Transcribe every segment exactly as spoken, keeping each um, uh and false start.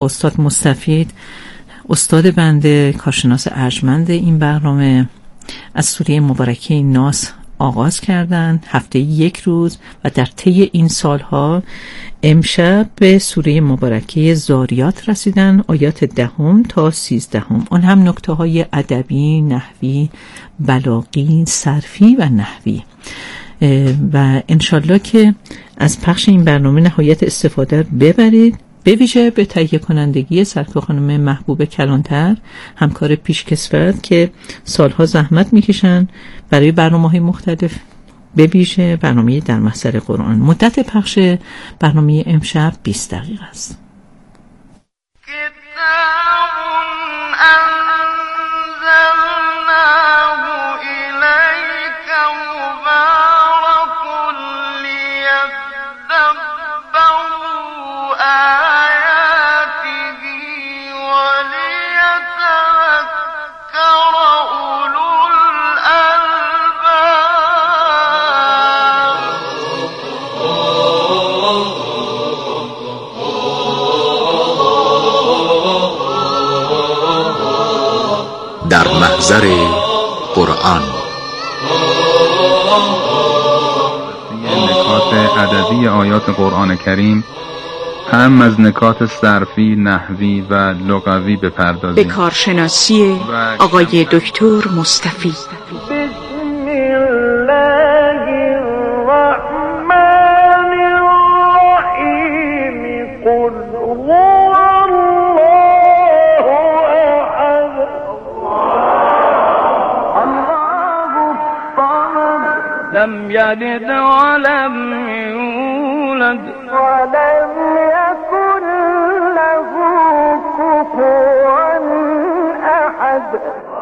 استاد مستفید، استاد بنده، کارشناس ارجمند این برنامه، از سوره مبارکه ناس آغاز کردند هفته یک روز و در طی این سالها امشب به سوره مبارکه زاریات رسیدن، آیات دهم تا سیزدهم. آن هم نکته های ادبی، نحوی، بلاغی، صرفی و نحوی و انشالله که از پخش این برنامه نهایت استفاده ببرید. به ویژه به تهیه کنندگی سرکار خانم محبوب کلانتر، همکار پیشکسوت که سالها زحمت میکشن برای برنامه‌های مختلف، به ویژه برنامه در محضر قرآن. مدت پخش برنامه امشب بیست دقیقه است. در محضر قرآن. نکات ادبی آیات قرآن کریم هم از نکات صرفی، نحوی و لغوی بپردازیم. به کارشناسی آقای دکتر مستفید. لم يلد ولم يولد ولم يكن له كفوا أحد.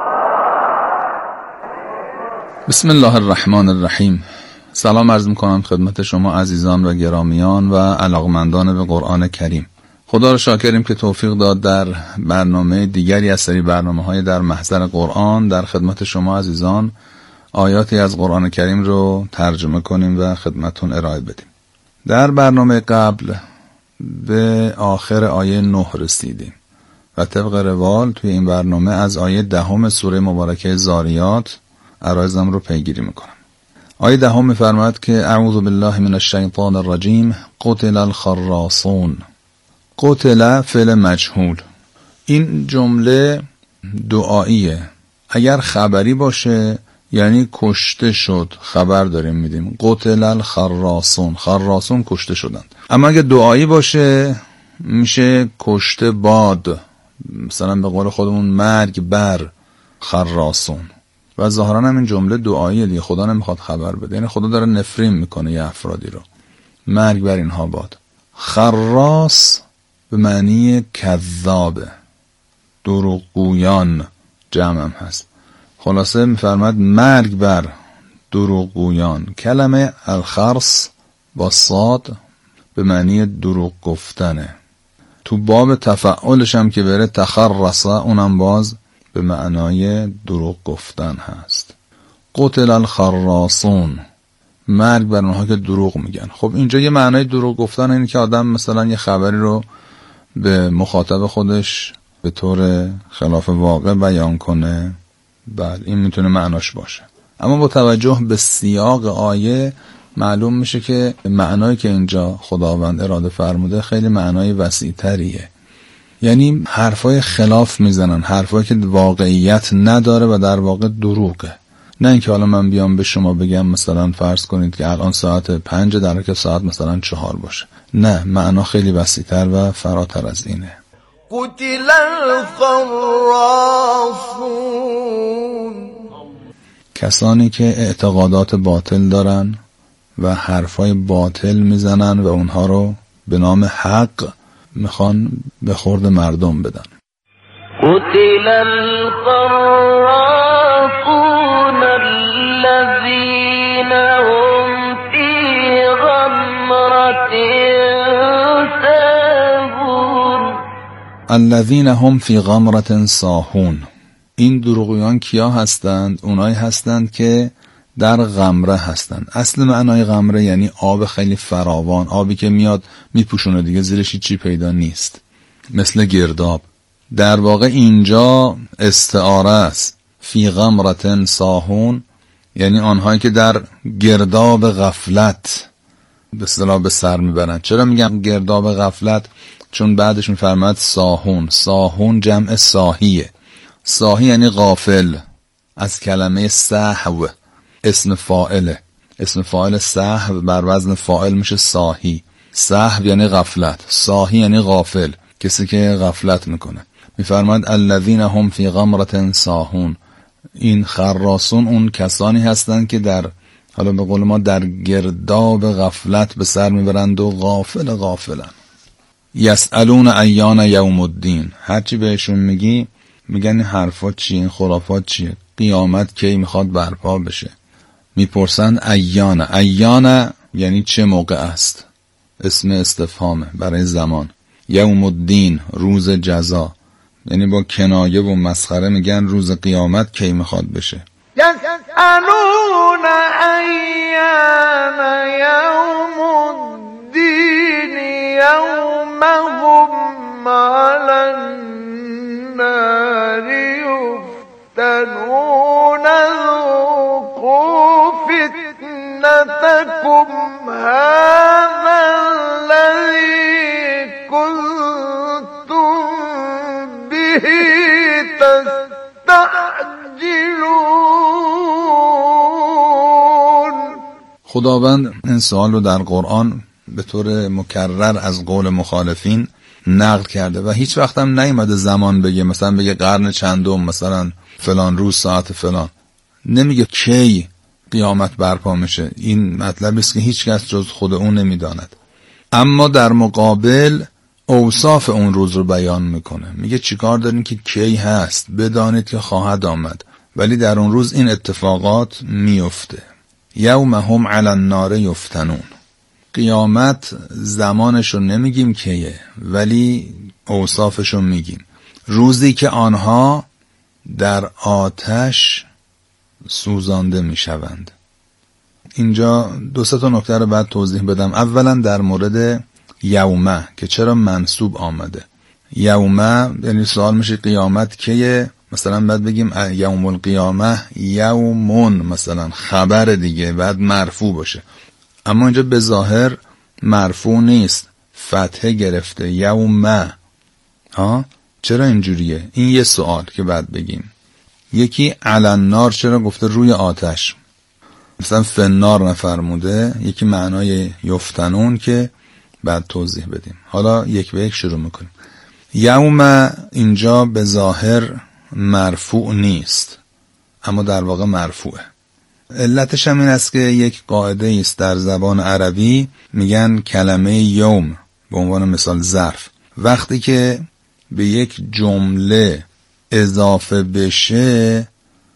بسم الله الرحمن الرحیم. سلام عرض میکنم خدمت شما عزیزان و گرامیان و علاقمندان به قرآن کریم. خدا رو شاکریم که توفیق داد در برنامه دیگری از سری برنامه‌های در محضر قرآن در خدمت شما عزیزان آیاتی از قرآن کریم رو ترجمه کنیم و خدمتون ارائه بدیم. در برنامه قبل به آخر آیه نه رسیدیم و طبق روال توی این برنامه از آیه دهم سوره مبارکه زاریات عرایزم رو پیگیری میکنم. آیه دهم میفرماید که اعوذ بالله من الشیطان الرجیم قتل الخراصون. قتل فعل مجهول. این جمله دعاییه. اگر خبری باشه یعنی کشته شد، خبر داریم میدیم قتل الخراصون، خراصون کشته شدند. اما اگه دعایی باشه میشه کشته باد، مثلا به قول خودمون مرگ بر خراصون. و ظاهرا هم این جمله دعاییه دیگه، خدا نمیخواد خبر بده، یعنی خدا داره نفرین میکنه یه افرادی رو، مرگ بر اینها باد. خراص به معنی کذابه، دروغگویان جمعم هست. خلاصه میفرماد مرگ بر دروغگویان. کلمه الخرص با صاد به معنی دروغ گفتنه. تو باب تفعولش هم که بره تخرصه، اونم باز به معنای دروغ گفتن هست. قتل الخراصون، مرگ بر اونها که دروغ میگن. خب اینجا یه معنای دروغ گفتن اینه که آدم مثلا یه خبری رو به مخاطب خودش به طور خلاف واقع بیان کنه. بله این میتونه معناش باشه، اما با توجه به سیاق آیه معلوم میشه که معنایی که اینجا خداوند اراده فرموده خیلی معنای وسیع تریه. یعنی حرفای خلاف میزنن، حرفایی که واقعیت نداره و در واقع دروغه. نه اینکه حالا من بیام به شما بگم مثلا فرض کنید که الان ساعت پنج در حالی که ساعت مثلا چهار باشه. نه، معنا خیلی وسیع تر و فراتر از اینه. قتل الخراصون، کسانی که اعتقادات باطل دارن و حرفای باطل میزنن و اونها رو به نام حق میخوان به خورد مردم بدن. قتل الخراصون الذين هم في غمرة الذين هم في غمرة ساهون. این دروغیان کیا هستند؟ اونایی هستند که در غمره هستند. اصل معنای غمره یعنی آب خیلی فراوان، آبی که میاد میپوشونه دیگه، زیرش چی پیدا نیست. مثل گرداب. در واقع اینجا استعاره است. فی غمرة ساهون، یعنی آنهایی که در گرداب غفلت به اصطلاح به سر میبرند. چرا میگم گرداب غفلت؟ چون بعدش میفرماد ساهون. ساهون جمع ساهیه. ساهی یعنی غافل، از کلمه سهو، اسم فاعله. اسم فاعل سهو بر وزن فاعل میشه ساهی. سهو یعنی غفلت، ساهی یعنی غافل، کسی که غفلت میکنه. میفرماد الذین هم فی غمرة ساهون، این خراسون اون کسانی هستند که در، حالا به قول ما، در گرداب غفلت به سر میبرند و غافل غافلن. یسألون ایان یوم الدین، هرچی بهشون میگی میگن این حرفات چیه، این خرافات چیه، قیامت کی میخواد برپا بشه. میپرسن ایان. ایان یعنی چه موقع است، اسم استفهامه برای زمان. یوم الدین، روز جزا، یعنی با کنایه و مسخره میگن روز قیامت کی میخواد بشه. یسألون ایان یوم الدین یوم هم علی النار یفتنون ذوقوا فتنتکم هذا الذی کنتم به تستعجلون. خداوند این سوال رو در قرآن به طور مکرر از قول مخالفین نقل کرده و هیچ وقت هم نیومده زمان بگه، مثلا بگه قرن چندم، مثلا فلان روز ساعت فلان. نمیگه کی قیامت برپا میشه. این مطلبی است که هیچ کس جز خود اون نمیداند. اما در مقابل اوصاف اون روز رو بیان میکنه. میگه چیکار دارین که کی هست، بدانید که خواهد آمد. ولی در اون روز این اتفاقات میفته. یوم هم علی النار یفتنون. قیامت زمانشو نمیگیم کیه، ولی اوصافشو میگیم. روزی که آنها در آتش سوزانده میشوند. اینجا دو سه تا نکته رو بعد توضیح بدم. اولا در مورد یومه که چرا منصوب آمده. یومه یعنی سوال میشه قیامت کیه، مثلا بعد بگیم یوم القیامه، یومون مثلا خبر دیگه بعد مرفوع باشه. اما اینجا به ظاهر مرفوع نیست، فتحه گرفته، یومه. ها چرا اینجوریه؟ این یه سوال که بعد بگیم. یکی علی النار چرا گفته روی آتش، مثلا فنار نفرموده. یکی معنای یفتنون که بعد توضیح بدیم. حالا یک به یک شروع میکنیم. یوم اینجا به ظاهر مرفوع نیست، اما در واقع مرفوعه. علتش هم این است که یک قاعده است در زبان عربی، میگن کلمه یوم به عنوان مثال ظرف وقتی که به یک جمله اضافه بشه،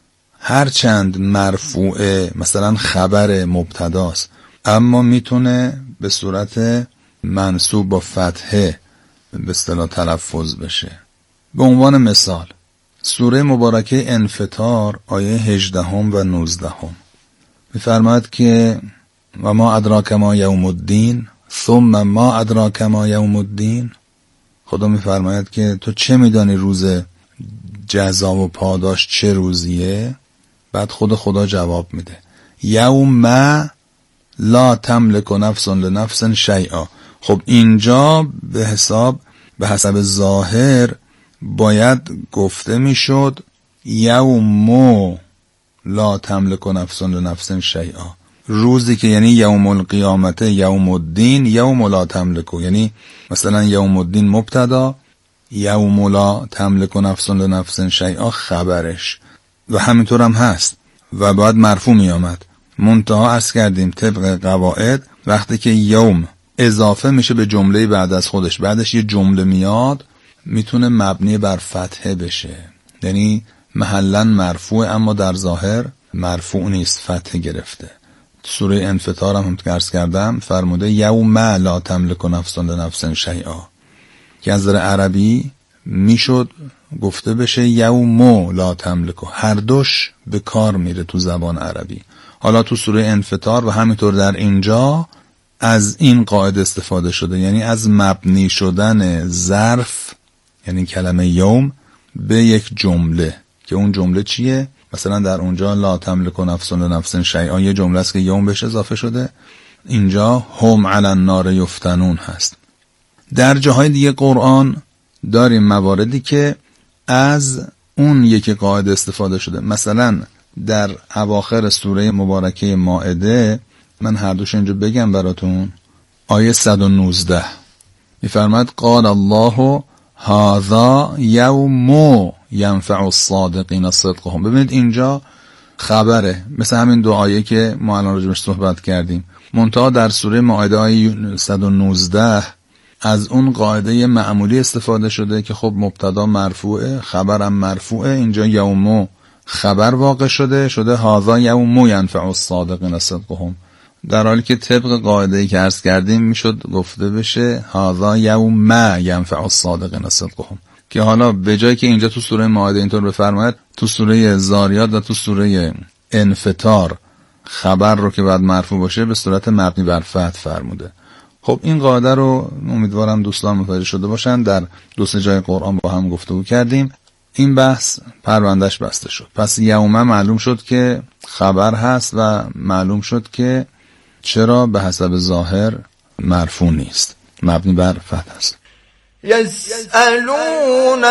هرچند مرفوعه، مثلا خبر مبتداست، اما میتونه به صورت منصوب با فتحه به اصطلاح تلفظ بشه. به عنوان مثال سوره مبارکه انفطار آیه هجدهم و نوزدهم میفرماید که و ما ادراک ما یوم الدین ثم ما ادراک ما یوم الدین. خدا میفرماید که تو چه میدانی روز جزا و پاداش چه روزیه؟ بعد خود خدا جواب میده یوم لا تملک نفس لنفس شیئا. خب اینجا به حساب به حسب ظاهر باید گفته میشد یوم لا تملک نفس لنفس شیئا، روزی که یعنی یوم القیامت، یوم الدین، یوم لا تملک، یعنی مثلا یوم الدین مبتدا، یوم لا تملک نفس لنفس شیئا خبرش، و همینطور هم هست و باید مرفوع می آمد. منتها عرض کردیم طبق قواعد وقتی که یوم اضافه میشه به جمله بعد از خودش، بعدش یه جمله میاد، میتونه مبنی بر فتحه بشه، یعنی محلا مرفوع اما در ظاهر مرفوع نیست، فتحه گرفته. سوره انفطار هم هم عرض کردم فرموده یوم لا تملک نفس لنفس شیئا، که از نظر عربی میشد گفته بشه یوم لا تملک، هر دوش به کار میره تو زبان عربی. حالا تو سوره انفطار و همینطور در اینجا از این قاعده استفاده شده، یعنی از مبنی شدن ظرف یعنی کلمه یوم به یک جمله که اون جمله چیه؟ مثلا در اونجا لا تملک نفس لنفس شیئا یه جمله است که یوم بهش اضافه شده، اینجا هم علی النار یفتنون هست. در جاهای دیگه قرآن داریم مواردی که از اون یکی قاعده استفاده شده. مثلا در اواخر سوره مبارکه مائده، من هر دوش اینجا بگم براتون، آیه صد و نوزده میفرماد قال الله هذا یوم ینفع الصادقین صدقهم. ببینید اینجا خبره، مثل همین دو آیه که ما الان راجعش صحبت کردیم، منتها در سوره مائده آیه صد و نوزده از اون قاعده معمولی استفاده شده که خب مبتدا مرفوعه، خبرم مرفوعه. اینجا یوم خبر واقع شده شده هذا یوم ینفع الصادقین صدقهم، در حالی که طبق قاعده‌ای که عرض کردیم میشد گفته بشه هذا یوم ینفع الصادقین صدقهم، که حالا به جای که اینجا تو سوره مائده اینطور بفرماید، تو سوره زاریات و تو سوره انفطار خبر رو که بعد مرفوع باشه به صورت مبنی بر فتح فرموده. خب این قاعده رو امیدوارم دوستان متوجه شده باشن، در دو سه جای قرآن با هم گفتگو کردیم، این بحث پروندهش بسته شد. پس یوم معلوم شد که خبر هست و معلوم شد که چرا به حسب ظاهر مرفوع نیست، مبنی بر فتح است. یسألون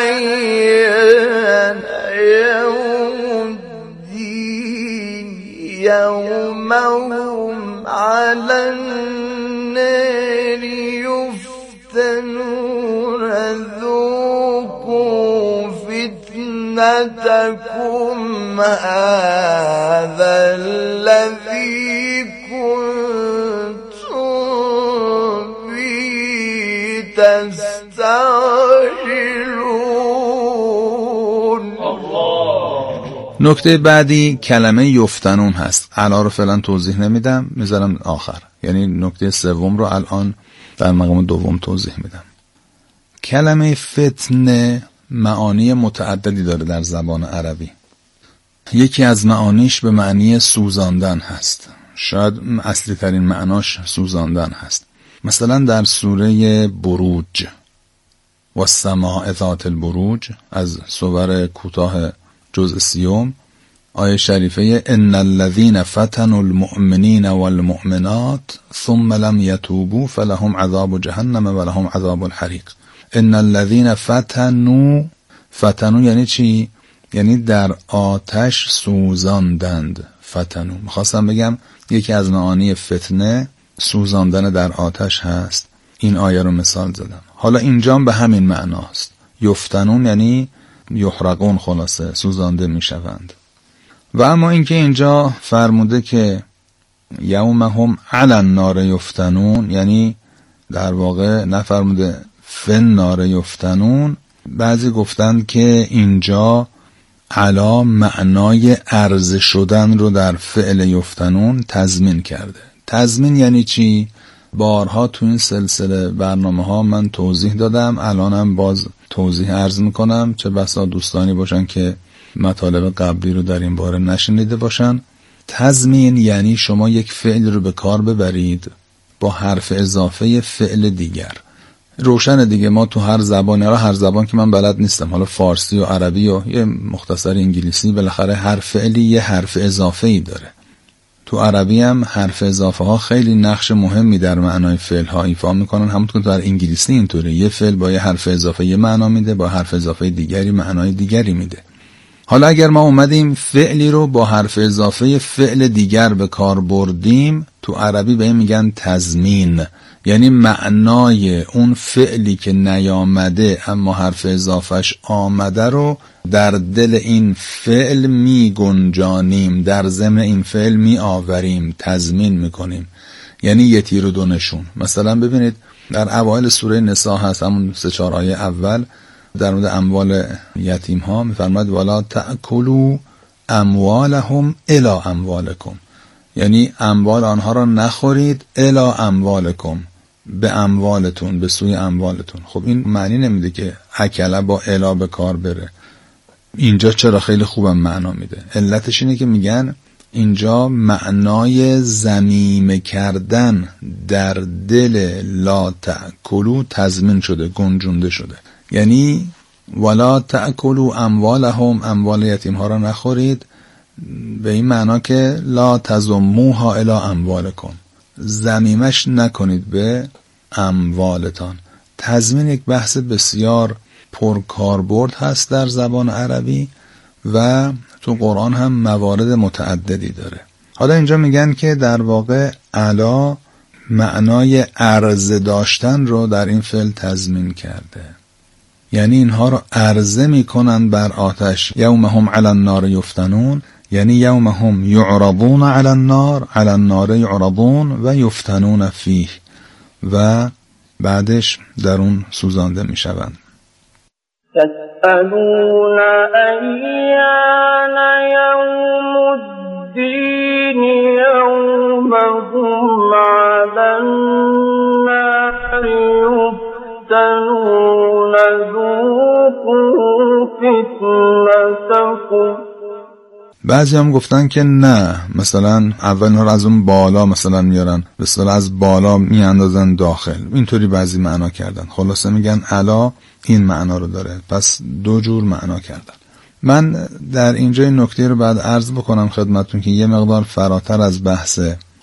ایان یوم الدین یوم هم علی النار یفتنون ذوقوا فتنتکم هذا الذی کنتم به تستعجلون. نکته بعدی کلمه یفتنون هست. علا رو فعلا توضیح نمیدم، میذارم آخر، یعنی نکته سوم رو الان در مقام دوم توضیح میدم. کلمه فتنه معانی متعددی داره در زبان عربی. یکی از معانیش به معنی سوزاندن هست، شاید اصلی ترین معناش سوزاندن هست. مثلا در سوره بروج و السماء ذات البروج از سور کوتاه جزء سیوم، آیه شریفه ان الذين فتنوا المؤمنین والمؤمنات ثم لم يتوبوا فلهم عذاب جهنم ولهم عذاب الحریق. ان الذين فتنوا، فتنوا یعنی چی؟ یعنی در آتش سوزاندند. فتنوا، میخواستم بگم یکی از معانی فتنه سوزاندن در آتش هست. این آیه رو مثال زدم. حالا اینجا به همین معناست. یفتنون یعنی یحرقون، خلاصه سوزانده میشوند. و اما اینکه اینجا فرموده که یوم هم علی النار یفتنون، یعنی در واقع نفرموده فن نار یفتنون، بعضی گفتند که اینجا علا معنای عرضه شدن رو در فعل یفتنون تضمین کرده. تضمین یعنی چی؟ بارها تو این سلسله برنامه ها من توضیح دادم، الانم باز توضیح عرض میکنم، چه بسا دوستانی باشن که مطالب قبلی رو در این باره نشنیده باشن. تضمین یعنی شما یک فعل رو به کار ببرید با حرف اضافه فعل دیگر. روشن دیگه، ما تو هر زبانی، را هر زبان که من بلد نیستم، حالا فارسی و عربی و یه مختصر انگلیسی، بالاخره هر فعلی یه حرف اضافه ای داره. تو عربی هم حرف اضافه ها خیلی نقش مهمی در معنای فعل ها ایفا میکنن، همونطور که در انگلیسی اینطوره، یه فعل با یه حرف اضافه یه معنا میده، با حرف اضافه دیگری معنای دیگری میده. حالا اگر ما اومدیم فعلی رو با حرف اضافه فعل دیگر به کار بردیم، تو عربی به این میگن تضمین، یعنی معنای اون فعلی که نیامده اما حرف اضافهش آمده رو در دل این فعل می گنجانیم، در ضمن این فعل می آوریم، تضمین میکنیم، یعنی یه تیر و دو نشون. مثلا ببینید در اوایل سوره نساء هست، همون سه چهار آیه اول در مورد اموال یتیم ها میفرماد ولا تأکلوا اموالهم الی اموالکم، یعنی اموال آنها را نخورید الی اموالکم، به اموالتون، به سوی اموالتون. خب این معنی نمیده که اکله با الی به کار بره. اینجا چرا خیلی خوبم معنا میده؟ علتش اینه که میگن اینجا معنای ضمیمه کردن در دل لا تأکلوا تضمین شده، گنجونده شده. یعنی ولا تأکلوا اموالهم، اموال یتیم ها را نخورید، به این معنا که لا تضموها الی اموالکم، ضمیمش نکنید به اموالتان. تضمین یک بحث بسیار پرکاربرد هست در زبان عربی و تو قرآن هم موارد متعددی داره. حالا اینجا میگن که در واقع علا معنای عرضه داشتن رو در این فعل تضمین کرده، یعنی اینها رو عرضه میکنن بر آتش. یوم هم علی النار یفتنون، یعنی یوم هم یعرضون علی النار، علی النار یعرضون و یفتنون فیه، و بعدش در اون سوزانده میشوند. یسألون ایان یوم الدین یوم هم علی النار یفتنون ذوقوا فتنتکم. بعضی هم گفتن که نه، مثلا اول اینها رو از اون بالا مثلا میارن، به اصطلاح از بالا میاندازن داخل، اینطوری بعضی معنا کردن. خلاصه میگن علا این معنا رو داره، پس دو جور معنا کردن. من در اینجا این نکته رو بعد عرض بکنم خدمتتون که یه مقدار فراتر از بحث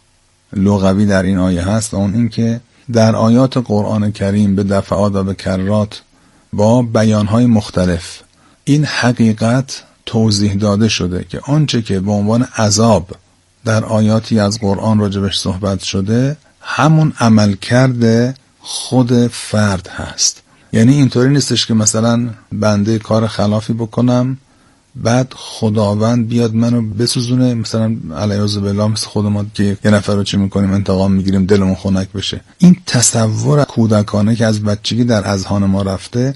لغوی در این آیه هست، اون این که در آیات قرآن کریم به دفعات و به کررات با بیانهای مختلف این حقیقت توضیح داده شده که آنچه که به عنوان عذاب در آیاتی از قرآن راجبش صحبت شده همون عمل کرده خود فرد هست. یعنی اینطوری نیستش که مثلا بنده کار خلافی بکنم بعد خداوند بیاد منو بسوزونه، مثلا علیاذ بالله مثل خود ما که یه نفر رو چی میکنیم انتقام میگیریم دلمون خنک بشه. این تصور کودکانه که از بچگی در اذهان ما رفته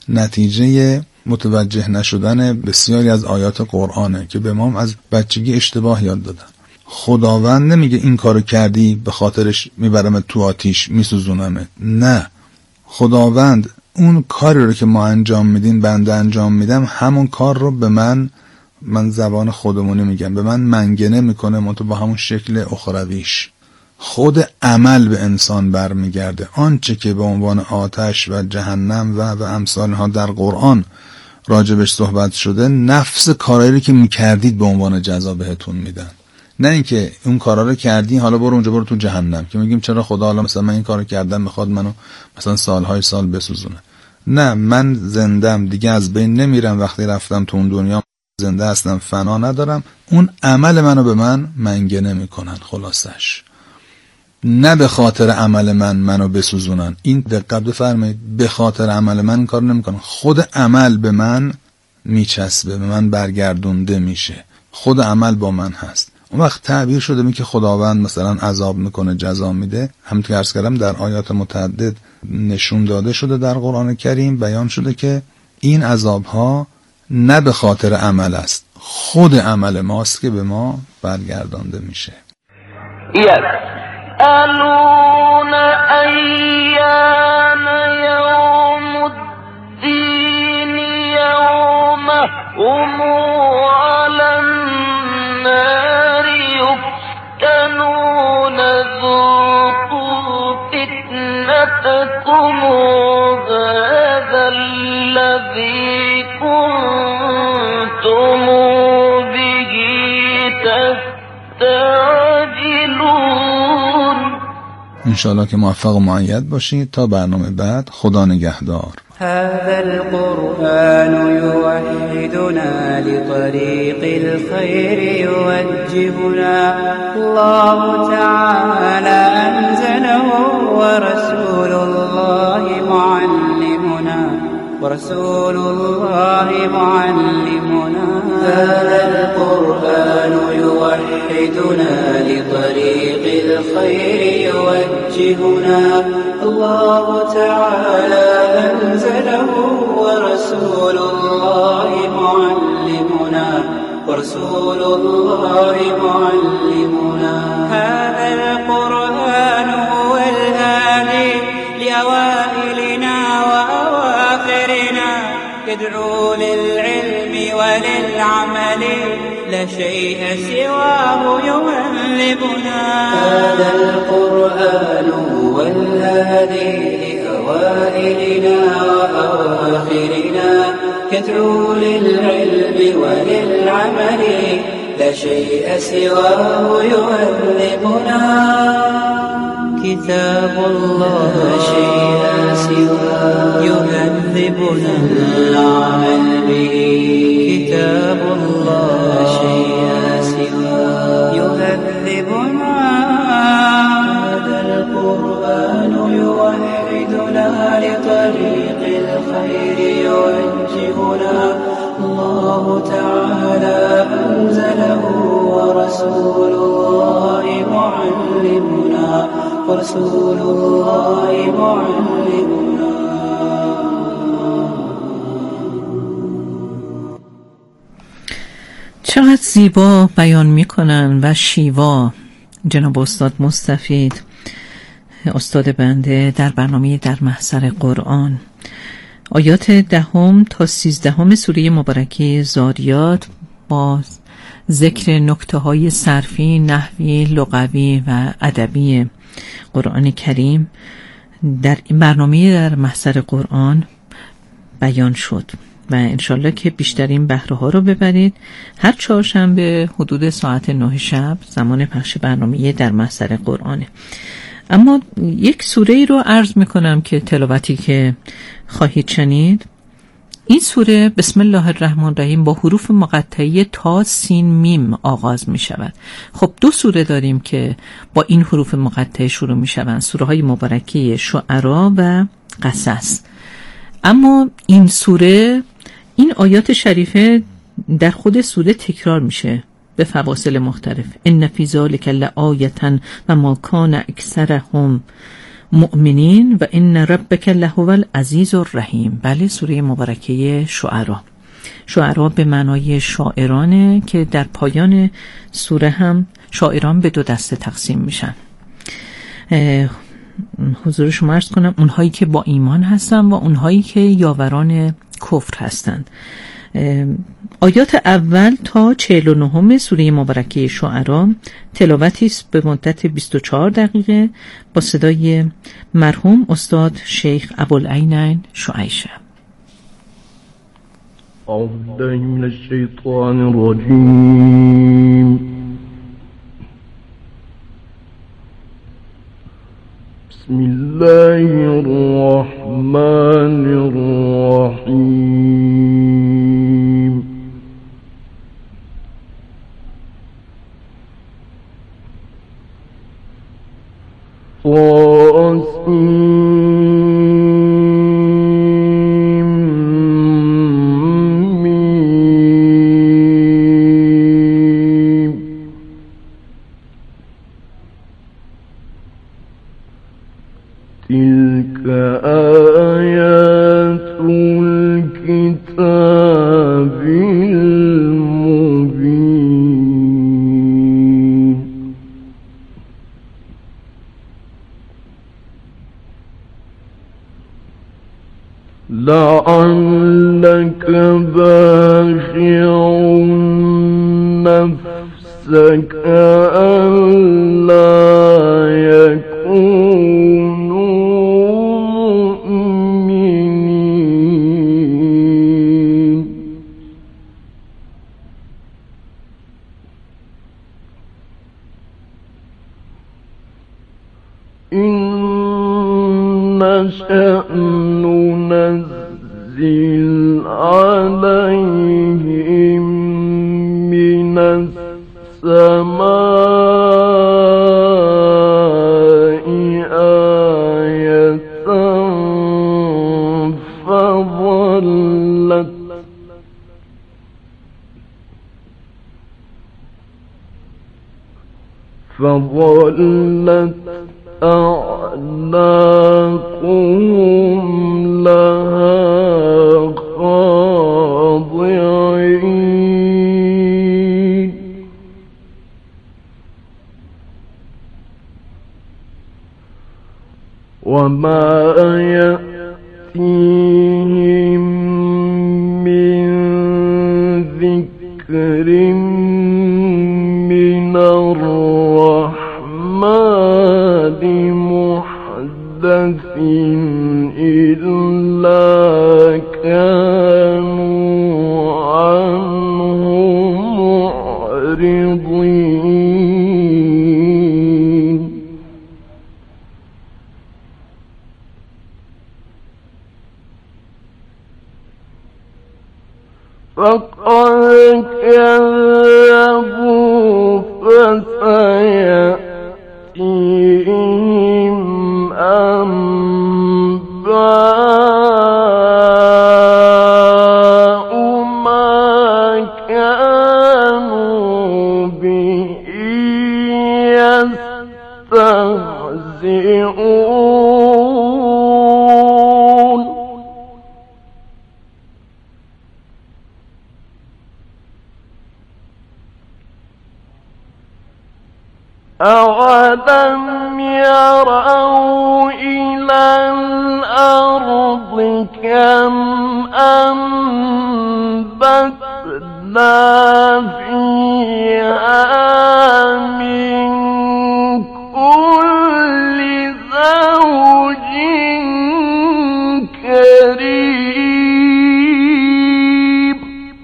نتیجه متوجه نشدن بسیاری از آیات قرآنه که به ما از بچگی اشتباه یاد دادن. خداوند نمیگه این کارو کردی به خاطرش میبرم تو آتیش میسوزونمت، نه، خداوند اون کاری رو که ما انجام میدین بنده انجام میدم همون کار رو به من، من زبان خودمونی میگم، به من منگنه میکنه منتها با همون شکل اخرویش. خود عمل به انسان برمیگرده. آنچه که به عنوان آتش و جهنم و و امثالها در قرآن راجبش صحبت شده نفس کارایی که میکردید به عنوان جزا بهتون میدن، نه اینکه اون کارا رو کردی حالا برو اونجا برو تو جهنم که میگیم چرا خدا حالا مثلا من این کارو کردم میخواد منو مثلا سالهای سال بسوزونه. نه، من زندم دیگه، از بین نمیرم، وقتی رفتم تو اون دنیا زنده هستم، فنا ندارم، اون عمل منو به من منگنه میکنن. خلاصش نه به خاطر عمل من منو بسوزونن، این دقت بفرمایید، به خاطر عمل من این کار نمیکنن، خود عمل به من میچسبه، به من برگردونده میشه، خود عمل با من هست. اون وقت تعبیر شده می که خداوند مثلا عذاب میکنه، جزا میده، همونطور که عرض کردم در آیات متعدد نشون داده شده در قرآن کریم، بیان شده که این عذاب ها نه به خاطر عمل است، خود عمل ماست که به ما برگردانده میشه. یسألون ایان یوم الدین یوم هم علی النار یفتنون ذوقوا فتنتکم هذا الذی کنتم به تستعجلون. انشاءالله که موفق و مؤید باشید. تا برنامه بعد، خدا نگهدار. هذا القرآن يوحدنا لطريق الخير يوجهنا الله تعالى أنزله ورسول الله معلمنا ورسول الله معلمنا. هذا القرآن يوحدنا لطريق الخير يوجهنا الله تعالى أنزله ورسول الله معلمنا ورسول الله معلمنا. هذا القرآن هو الهادي لأوائلنا وأواخرنا يدعو للعلم وللعمل لا شيء سواه يهذبنا. هذا القرآن هو الهادي أوائلنا وأواخرنا كدعو للعلم وللعمل لا شيء سواه يهذبنا كتاب الله لا شيء سواه يهذبنا العمل به كتاب الله لا شيء سواه يهذبنا هذا القرآن يوحدنا لطريق الخير يوجهنا الله تعالى أنزله ورسول الله معلمنا ورسول الله معلمنا. چقدر زیبا بیان میکنن و شیوا جناب استاد مستفید، استاد بنده، در برنامه در محضر قرآن. آیات دهم تا سیزدهم سوره مبارکه زاریات با ذکر نکته های صرفی، نحوی، لغوی و ادبی قرآن کریم در این برنامه در محضر قرآن بیان شد و انشالله که بیشترین بهره ها رو ببرید. هر چهارشنبه حدود ساعت نه شب زمان پخش برنامه در محضر قرآنه. اما یک سوره ای رو عرض میکنم که تلاوتی که خواهید شنید، این سوره بسم الله الرحمن الرحیم با حروف مقطعه تا سین میم آغاز می شود. خب دو سوره داریم که با این حروف مقطعه شروع می شوند، سوره های مبارکه شعرا و قصص. اما این سوره، این آیات شریفه در خود سوره تکرار میشه به فواصل مختلف. ان فی ذلک لآیة و ما کان اکثرهم مؤمنین و ان ربک لهو العزیز الرحیم. بله، سوره مبارکه شعرا. شعرا به معنای شاعرانه که در پایان سوره هم شاعران به دو دسته تقسیم میشن. حضور شما عرض کنم اونهایی که با ایمان هستن و اونهایی که یاوران کفر هستند. آیات اول تا چهل و نهم سوره مبارکه شعرا تلاوتی است به مدت بیست و چهار دقیقه با صدای مرحوم استاد شیخ ابوالعینین شعیشه. اعوذ بالله من الشیطان الرجیم. بسم الله الرحمن الرحیم. طاسیم میم. تلك آیات الكتاب المبین. لعلك باخع نفسك ألا يكونوا مؤمنين. إن شأن ننزل عليهم من السماء آية فظلت فظلت أعناقهم لها خاضعين. وما يأتيهم من ذكر من الرحمن محدث فقد كذبوا فسيأتيهم أنباء ما كانوا به يستهزئون أَوَلَمْ يَرَوْا إِلَى الْأَرْضِ كَمْ أَنبَتْنَا فِيهَا مِن كُلِّ زَوْجٍ كَرِيمٍ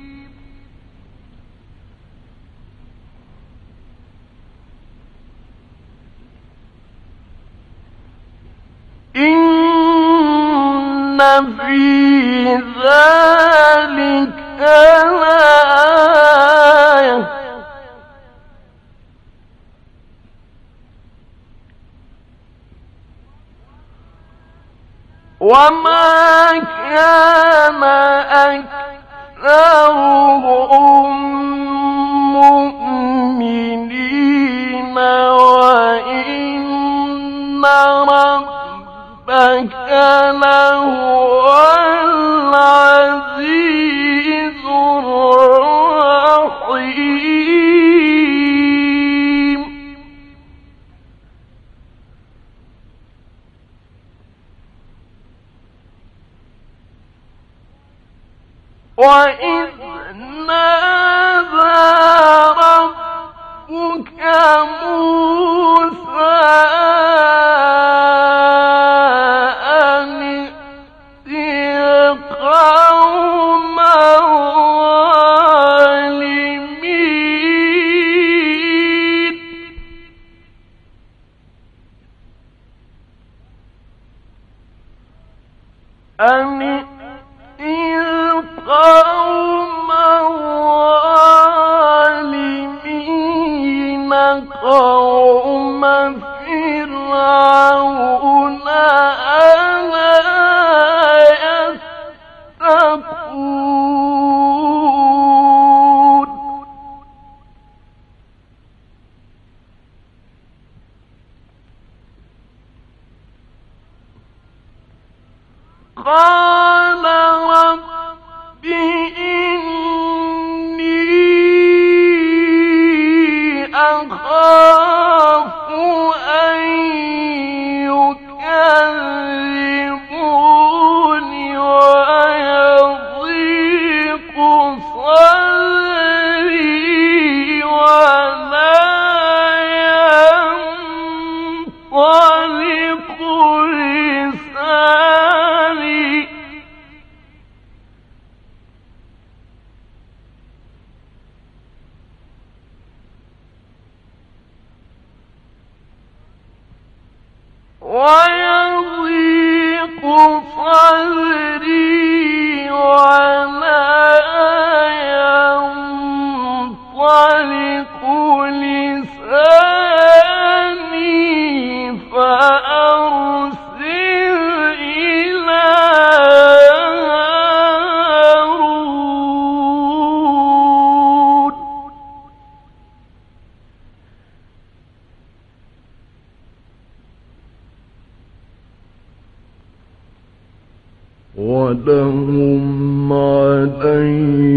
إِنَّ فِي ذَلِكَ لَآيَةً وَمَا كَانَ أَكْثَرُهُم مُؤْمِنِينَ وَإِنَّ رَبَّكَ لَهُوَ الْعَزِيزُ الرَّحِيمُ وَإِذْ نَادَى رَبُّكَ مُوسَىٰ أَنِ ائْتِ الْقَوْمَ الظَّالِمِينَ أَنِ الْقَوْمَ الظَّالِمِينَ قَوْمَ فِرْعَوْنَ أَلَا يَتَّقُونَ قَالَ رَبِّ إِنِّي أَخَافُ أَن يُكَذِّبُونِ وَيَضِيقُ صَدْرِي وَلَا يَنطَلِقُ لِسَانِي وَيَضِيقُ صَدْرِي وَلَا يَنطَلِقُ لِسَانِي فَأَرْسِلْ إِلَىٰ هَارُونَ وَلَهُمْ عَلَيَّ